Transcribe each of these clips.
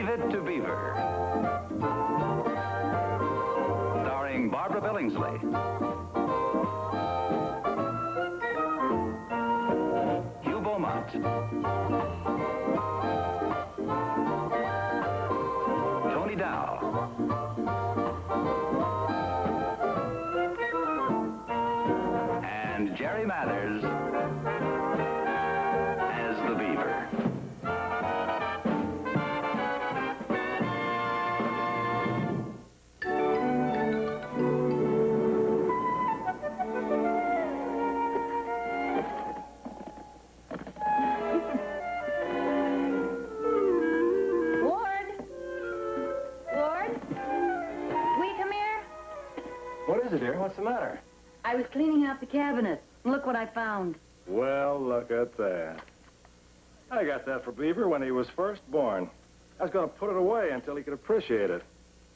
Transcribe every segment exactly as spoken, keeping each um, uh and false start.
It to Beaver. Starring Barbara Billingsley. Hugh Beaumont. Tony Dow. And Jerry Mathers as the Beaver. What's the matter? I was cleaning out the cabinet. Look what I found. Well, look at that. I got that for Beaver when he was first born. I was going to put it away until he could appreciate it.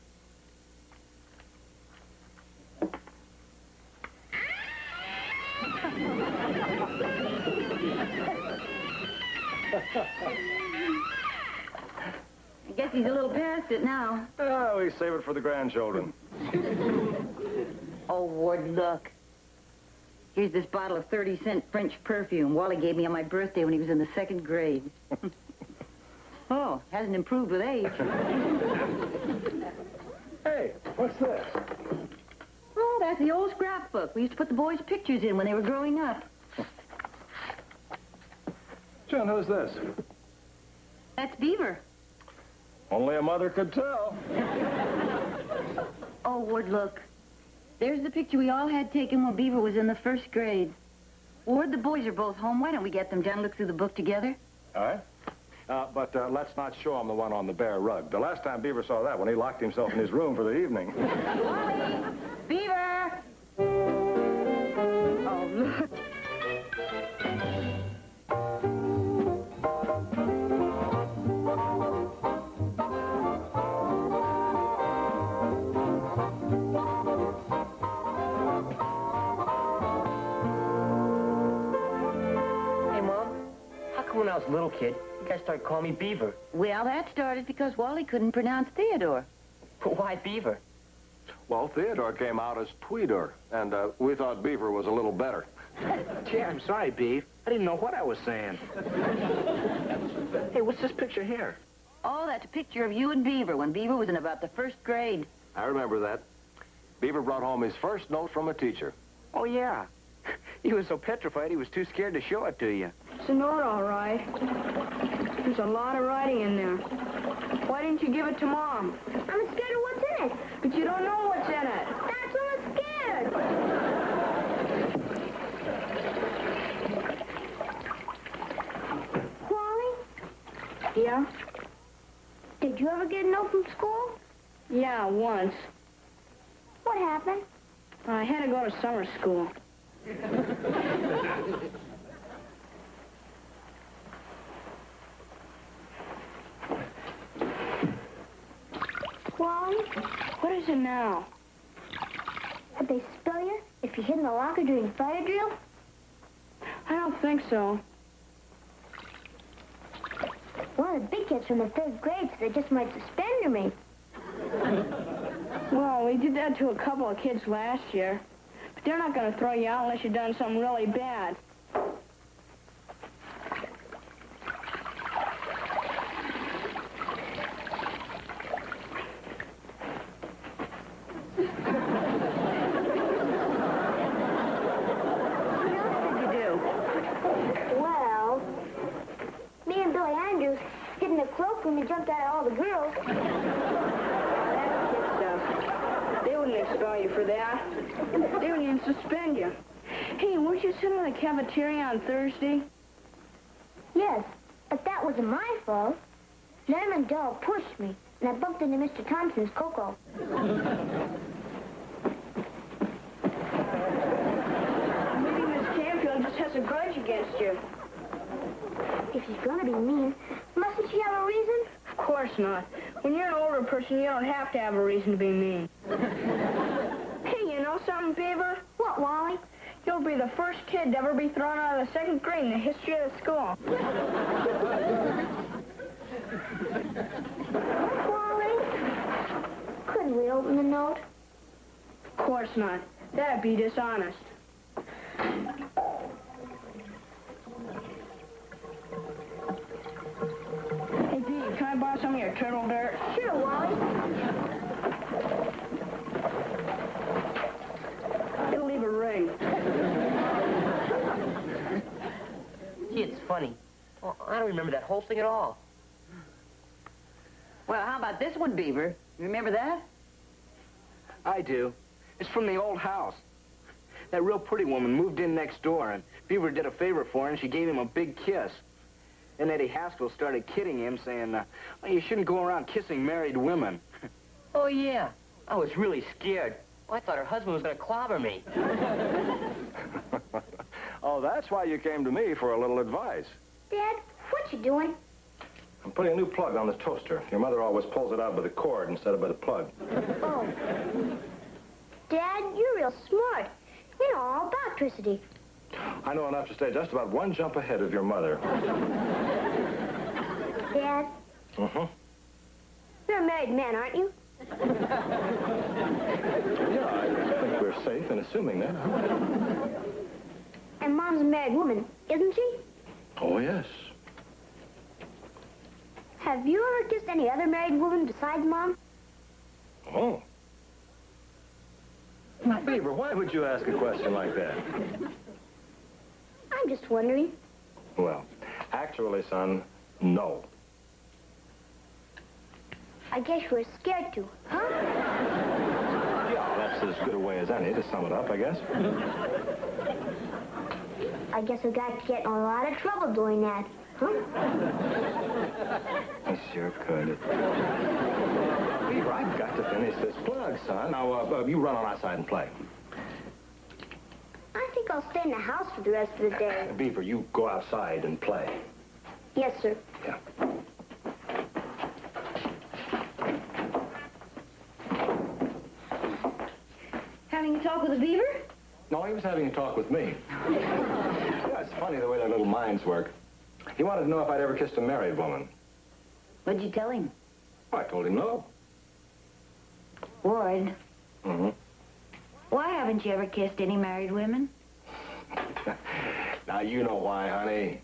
I guess he's a little past it now. Oh, we save it for the grandchildren. Oh, Ward, look. Here's this bottle of thirty cent French perfume Wally gave me on my birthday when he was in the second grade. Oh, hasn't improved with age. Hey, what's this? Oh, that's the old scrapbook. We used to put the boys' pictures in when they were growing up. John, who's this? That's Beaver. Only a mother could tell. Oh, Ward, look. There's the picture we all had taken when Beaver was in the first grade. Ward, the boys are both home. Why don't we get them down and look through the book together? All right. Uh, but uh, let's not show him the one on the bare rug. The last time Beaver saw that one, he locked himself in his room for the evening. Wally! Beaver! Oh, look. When I was a little kid, you guys started calling me Beaver. Well, that started because Wally couldn't pronounce Theodore. But why Beaver? Well, Theodore came out as Tweedor, and uh, we thought Beaver was a little better. Gee, I'm sorry, Beav. I didn't know what I was saying. Hey, what's this picture here? Oh, that's a picture of you and Beaver when Beaver was in about the first grade. I remember that. Beaver brought home his first note from a teacher. Oh, yeah. He was so petrified he was too scared to show it to you. It's a note, all right. There's a lot of writing in there. Why didn't you give it to Mom? I'm scared of what's in it. But you don't know what's in it. That's why I'm scared. Wally? Yeah? Did you ever get a note from school? Yeah, once. What happened? I had to go to summer school. Wally? What is it now? Did they spell you if you hid in the locker during fire drill? I don't think so. One of the big kids from the third grade said they just might suspend me. Well, we did that to a couple of kids last year. But they're not going to throw you out unless you've done something really bad. When we jumped out of all the girls. That's kid stuff. They wouldn't expel you for that. They wouldn't even suspend you. Hey, weren't you sitting in the cafeteria on Thursday? Yes, but that wasn't my fault. Lemon Doll pushed me, and I bumped into Mister Thompson's Coco. Maybe Miss Canfield just has a grudge against you. If she's gonna be mean, mustn't she have a reason? Of course not. When you're an older person, you don't have to have a reason to be mean. Hey, you know something, Beaver? What, Wally? You'll be the first kid to ever be thrown out of the second grade in the history of the school. we open the note? Of course not. That'd be dishonest. Hey, Pete, can I borrow some of your turtle dirt? Sure, Wally. It'll leave a ring. Gee, it's funny. Well, I don't remember that whole thing at all. Well, how about this one, Beaver? You remember that? I do. It's from the old house. That real pretty woman moved in next door, and Beaver did a favor for her, and she gave him a big kiss. Then Eddie Haskell started kidding him, saying, uh, well, you shouldn't go around kissing married women. Oh, yeah. I was really scared. Well, I thought her husband was going to clobber me. Oh, that's why you came to me for a little advice. Dad, what you doing? I'm putting a new plug on the toaster. Your mother always pulls it out by the cord instead of by the plug. Oh. Dad, you're real smart. You know all about electricity. I know enough to stay just about one jump ahead of your mother. Dad, Uh-huh. you're a married man, aren't you? Yeah, I think we're safe in assuming that. And Mom's a married woman, isn't she? Oh, yes. Have you ever kissed any other married woman besides Mom? Oh. Beaver, why would you ask a question like that? I'm just wondering. Well, actually, son, no. I guess you were scared to, huh? Yeah, that's as good a way as any to sum it up, I guess. I guess I got to get in a lot of trouble doing that, huh? I sure could. Beaver, I've got to finish this plug, son. Now, uh, uh, you run on outside and play. I think I'll stay in the house for the rest of the day. Beaver, you go outside and play. Yes, sir. Yeah. Having a talk with a beaver? No, he was having a talk with me. Yeah, it's funny the way their little minds work. He wanted to know if I'd ever kissed a married woman. What'd you tell him? I told him no. Ward, Mm-hmm. why haven't you ever kissed any married women? Now, you know why, honey.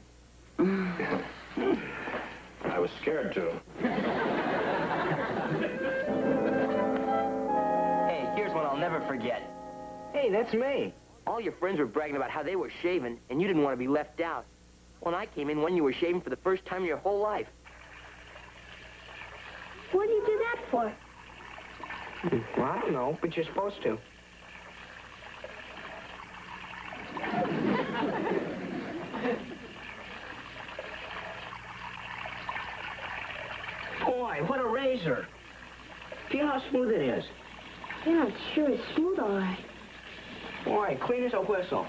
I was scared to. Hey, here's one I'll never forget. Hey, that's me. All your friends were bragging about how they were shaven, and you didn't want to be left out. When I came in, when you were shaving for the first time in your whole life. What did you do that for? Well, I don't know, but you're supposed to. Boy, what a razor. Feel how smooth it is. Yeah, it sure is smooth, all right. Boy, clean as a whistle.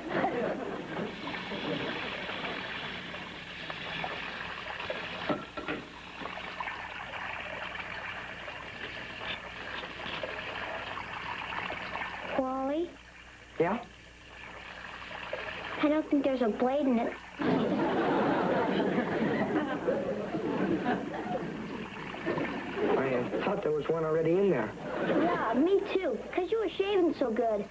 Wally, Yeah? I don't think there's a blade in it. I uh, thought there was one already in there. Yeah, me too, because you were shaving so good.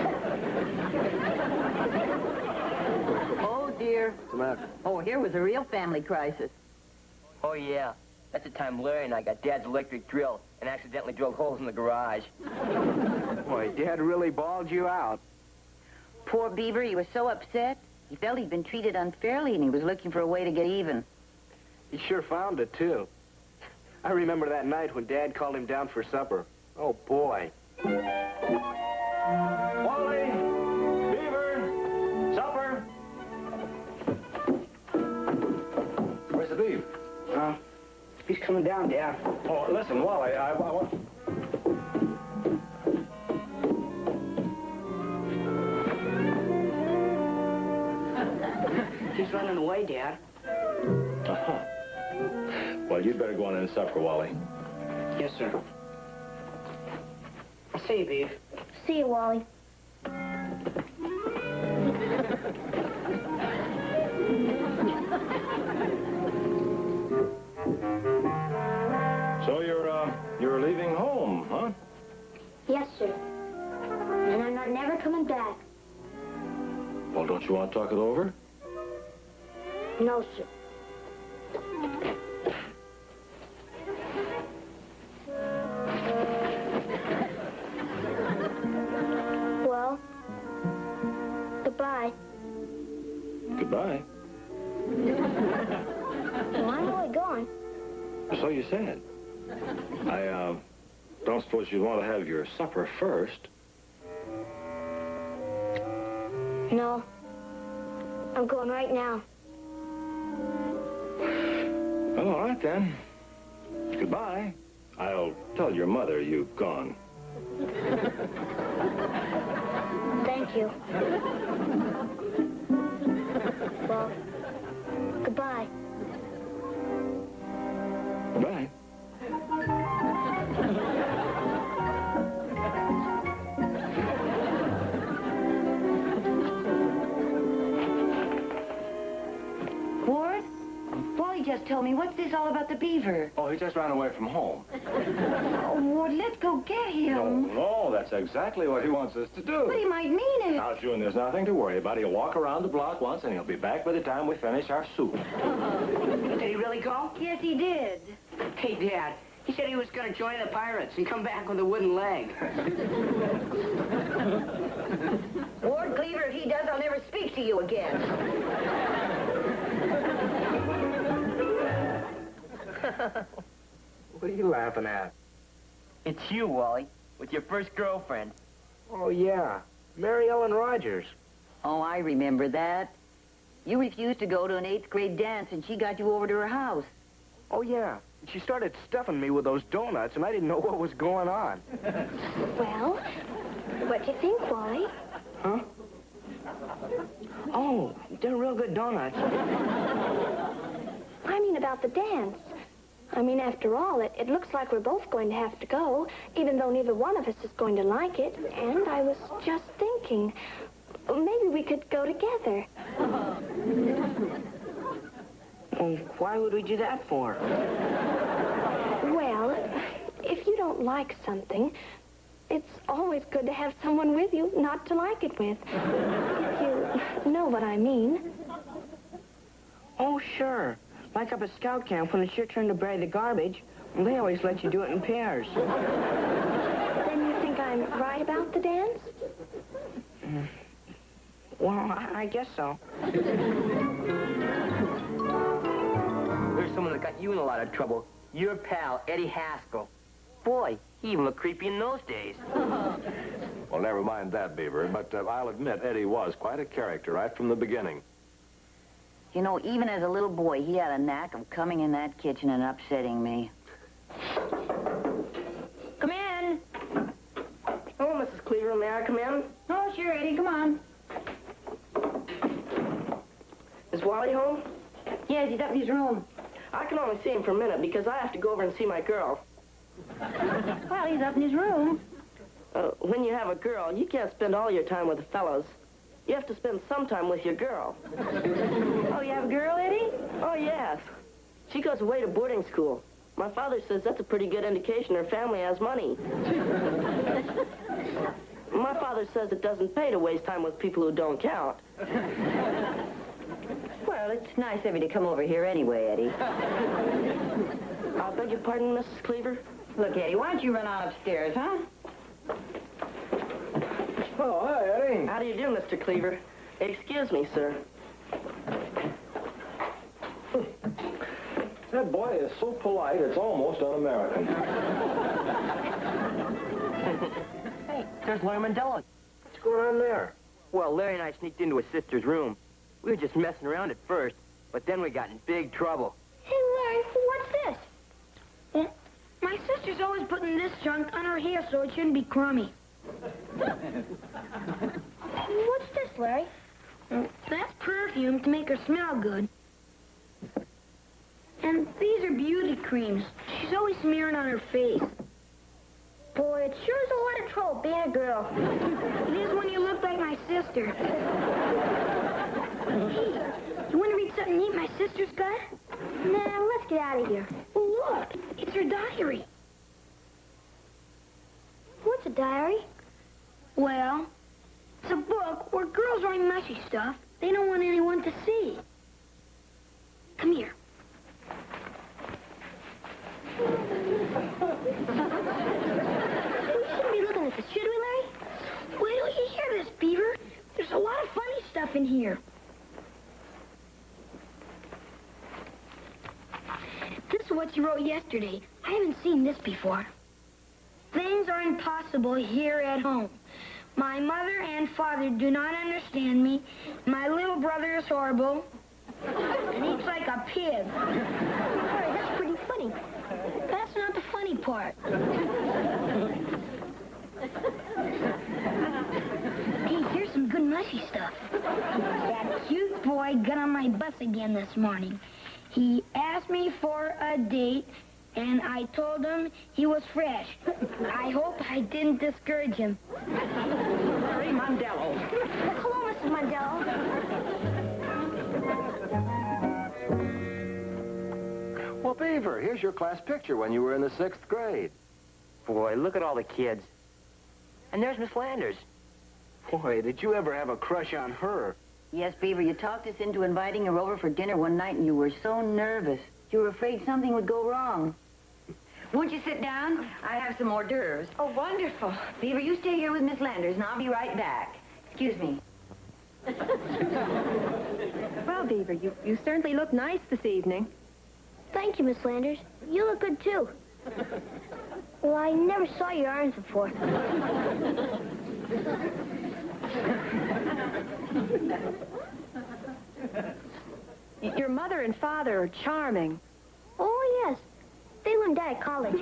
Oh, dear. What's the matter? Oh, here was a real family crisis. Oh, yeah. That's the time Larry and I got Dad's electric drill and accidentally drilled holes in the garage. Boy, Dad really bawled you out. Poor Beaver, he was so upset. He felt he'd been treated unfairly, and he was looking for a way to get even. He sure found it, too. I remember that night when Dad called him down for supper. Oh, boy. Wally! Beaver! Supper! Where's the beef? Uh, he's coming down, Dad. Oh, listen, Wally, I, I want... He's running away, Dad. Uh-huh. Well, you'd better go on in supper, Wally. Yes, sir. I'll see you, Beef. See you, Wally. So you're, uh, you're leaving home, huh? Yes, sir. And I'm not never coming back. Well, don't you want to talk it over? No, sir. Well, goodbye. Goodbye. Well, I'm only going. So you said. I, uh, don't suppose you'd want to have your supper first. No. I'm going right now. Well, all right, then. Goodbye. I'll tell your mother you've gone. Thank you. Well, goodbye. Goodbye. Ward? Wally just told me. What's this all about the beaver? Oh, he just ran away from home. Oh, Ward, let's go get him. No, no, that's exactly what he wants us to do. But he might mean it. Now, June, there's nothing to worry about. He'll walk around the block once, and he'll be back by the time we finish our soup. Did he really go? Yes, he did. Hey, Dad. He said he was going to join the pirates and come back with a wooden leg. Ward Cleaver, if he does, I'll never speak to you again. What are you laughing at? It's you, Wally, with your first girlfriend. Oh, yeah. Mary Ellen Rogers. Oh, I remember that. You refused to go to an eighth grade dance, and she got you over to her house. Oh, yeah. She started stuffing me with those donuts, and I didn't know what was going on. Well, what do you think, Wally? Huh? Oh, they're real good donuts. I mean about the dance. I mean, after all, it, it looks like we're both going to have to go, even though neither one of us is going to like it. And I was just thinking, maybe we could go together. Well, why would we do that for? Well, if you don't like something, it's always good to have someone with you not to like it with. If you know what I mean. Oh, sure. Like up at scout camp when it's your turn to bury the garbage. They always let you do it in pairs. Then you think I'm right about the dance? Mm. Well, I, I guess so. There's someone that got you in a lot of trouble. Your pal, Eddie Haskell. Boy, he even looked creepy in those days. Well, never mind that, Beaver, but uh, I'll admit Eddie was quite a character right from the beginning. You know, even as a little boy, he had a knack of coming in that kitchen and upsetting me. Come in. Oh, Missus Cleaver, may I come in? Oh, sure, Eddie, come on. Is Wally home? Yes, he's up in his room. I can only see him for a minute because I have to go over and see my girl. Well, he's up in his room. Uh, when you have a girl, you can't spend all your time with the fellows. You have to spend some time with your girl. Oh, you have a girl, Eddie? Oh, yes. She goes away to boarding school. My father says that's a pretty good indication her family has money. My father says it doesn't pay to waste time with people who don't count. Well, it's nice of you to come over here anyway, Eddie. I beg your pardon, Missus Cleaver? Look, Eddie, why don't you run on upstairs, huh? Oh, hi, Eddie. How do you do, Mister Cleaver? Excuse me, sir. That boy is so polite, it's almost un-American. Hey, there's Larry Mandela. What's going on there? Well, Larry and I sneaked into his sister's room. We were just messing around at first, but then we got in big trouble. Hey, Larry, what's this? Well, my sister's always putting this junk on her hair so it shouldn't be crummy. What's this, Larry? That's perfume to make her smell good. And these are beauty creams. She's always smearing on her face. Boy, it sure is a lot of trouble being a girl. It is when you look like my sister. Hey, you want to read something neat my sister's got? Nah, let's get out of here. Look, it's her diary. What's a diary? Well, it's a book where girls write mushy stuff they don't want anyone to see. Come here. We shouldn't be looking at this, should we, Larry? Wait till you hear this, Beaver. There's a lot of funny stuff in here. This is what you wrote yesterday. I haven't seen this before. Things are impossible here at home. My mother and father do not understand me. My little brother is horrible and eats like a pig. Larry, that's pretty funny. That's not the funny part. Hey, here's some good mushy stuff. That cute boy got on my bus again this morning. He asked me for a date, and I told him he was fresh. I hope I didn't discourage him. Larry Mondello. Hello, Missus Mondello. Well, Beaver, here's your class picture when you were in the sixth grade. Boy, look at all the kids. And there's Miss Landers. Boy, did you ever have a crush on her? Yes, Beaver, you talked us into inviting her over for dinner one night, and you were so nervous. You were afraid something would go wrong. Won't you sit down? I have some hors d'oeuvres. Oh, wonderful. Beaver, you stay here with Miss Landers, and I'll be right back. Excuse me. Well, Beaver, you, you certainly look nice this evening. Thank you, Miss Landers. You look good, too. Well, I never saw your arms before. Your mother and father are charming. Oh, yes. They learned that at college.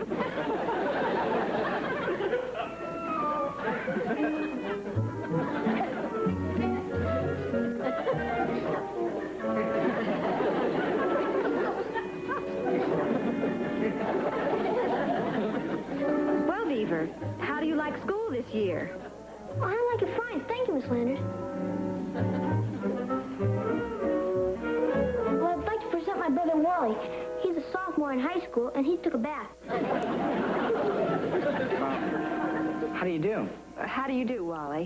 Well, Beaver, how do you like school this year? Oh, I like it fine. Thank you, Miss Landers. Well, I'd like to present my brother Wally. He's a sophomore in high school, and he took a bath. How do you do? Uh, how do you do, Wally?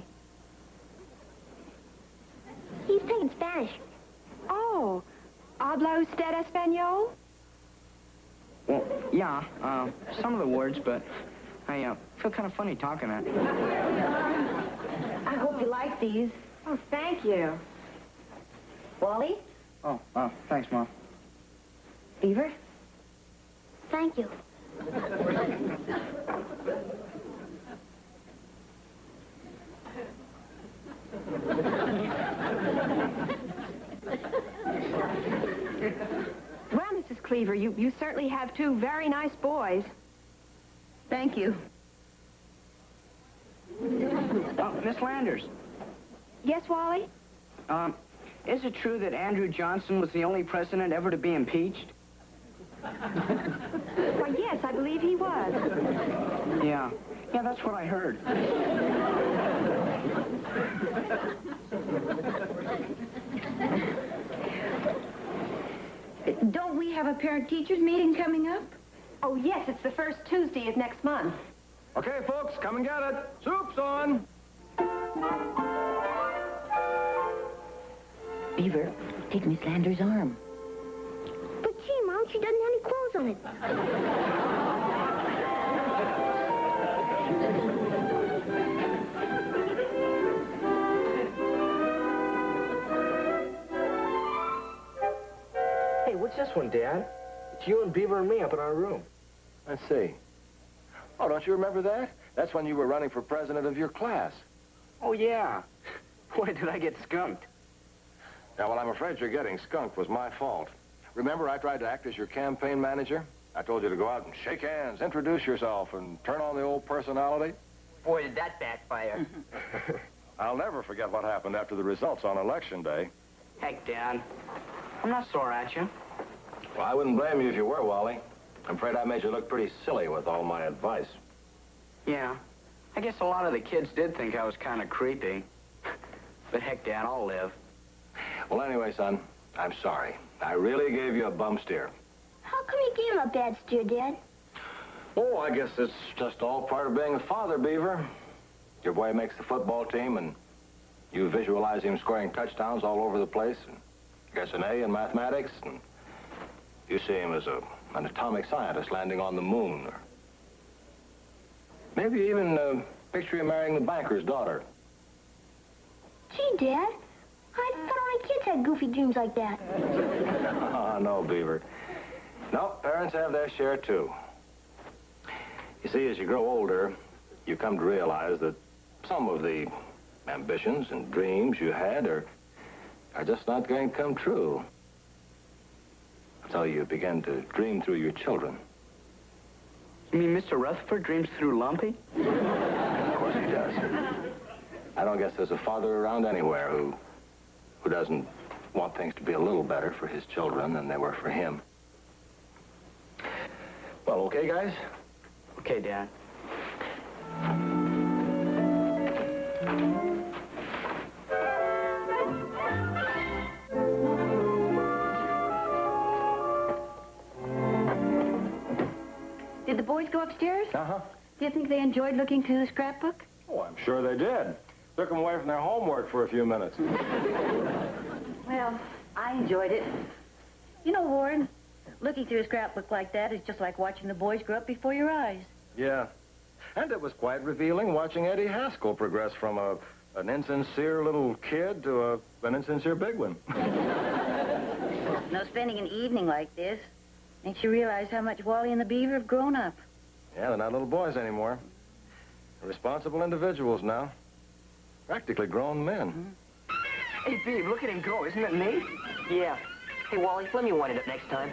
He's taking Spanish. Oh, ¿habla usted español? Well, yeah, uh, some of the words, but I uh, feel kind of funny talking it. I hope you like these. Oh, thank you. Wally? Oh, uh, thanks, Mom. Beaver? Thank you. Well, Missus Cleaver, you, you certainly have two very nice boys. Thank you. Oh, Miss Landers, Yes, Wally? um, is it true that Andrew Johnson was the only president ever to be impeached? Why, yes, I believe he was. Yeah. Yeah, that's what I heard. Don't we have a parent-teachers meeting coming up? Oh, yes, it's the first Tuesday of next month. Okay, folks, come and get it. Soup's on. Beaver, take Miss Landers' arm. But gee, Mom, she doesn't have any clothes on it. Hey, what's this one, Dad? It's you and Beaver and me up in our room. Let's see. Oh, don't you remember that? That's when you were running for president of your class. Oh, yeah. Boy, did I get skunked. Yeah, well, I'm afraid your getting skunked was my fault. Remember, I tried to act as your campaign manager? I told you to go out and shake hands, introduce yourself, and turn on the old personality. Boy, did that backfire. I'll never forget what happened after the results on election day. Heck, Dad. I'm not sore at you. Well, I wouldn't blame you if you were, Wally. I'm afraid I made you look pretty silly with all my advice. Yeah. I guess a lot of the kids did think I was kind of creepy. But heck, Dad, I'll live. Well, anyway, son, I'm sorry. I really gave you a bum steer. How come you gave him a bad steer, Dad? Oh, I guess it's just all part of being a father, Beaver. your boy makes the football team and you visualize him scoring touchdowns all over the place and gets an A in mathematics, and you see him as a, an atomic scientist landing on the moon. Or maybe even uh, picture him marrying the banker's daughter. Gee, Dad, I thought only kids had goofy dreams like that. Oh, no, Beaver. No, parents have their share, too. You see, as you grow older, you come to realize that some of the ambitions and dreams you had are, are just not going to come true. So you begin to dream through your children. You mean Mister Rutherford dreams through Lumpy? Of course he does. I don't guess there's a father around anywhere who, who doesn't want things to be a little better for his children than they were for him. Well, okay, guys? Okay, Dad. Did the boys go upstairs? Uh-huh. Do you think they enjoyed looking through the scrapbook? Oh, I'm sure they did. Took them away from their homework for a few minutes. Well, I enjoyed it. You know, Warren, looking through a scrapbook like that is just like watching the boys grow up before your eyes. Yeah. And it was quite revealing watching Eddie Haskell progress from a, an insincere little kid to a, an insincere big one. No, spending an evening like this makes you realize how much Wally and the Beaver have grown up. Yeah, they're not little boys anymore. They're responsible individuals now. Practically grown men. Mm-hmm. Hey, Beav, look at him go. Isn't it neat? Yeah. Hey, Wally, let me wind it up next time.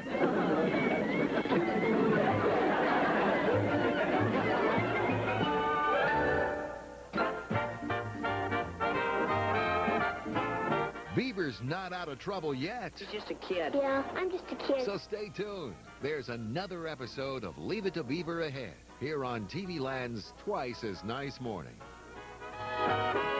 Beaver's not out of trouble yet. He's just a kid. Yeah, I'm just a kid. So stay tuned. There's another episode of Leave It to Beaver ahead, here on T V Land's Twice as Nice Morning.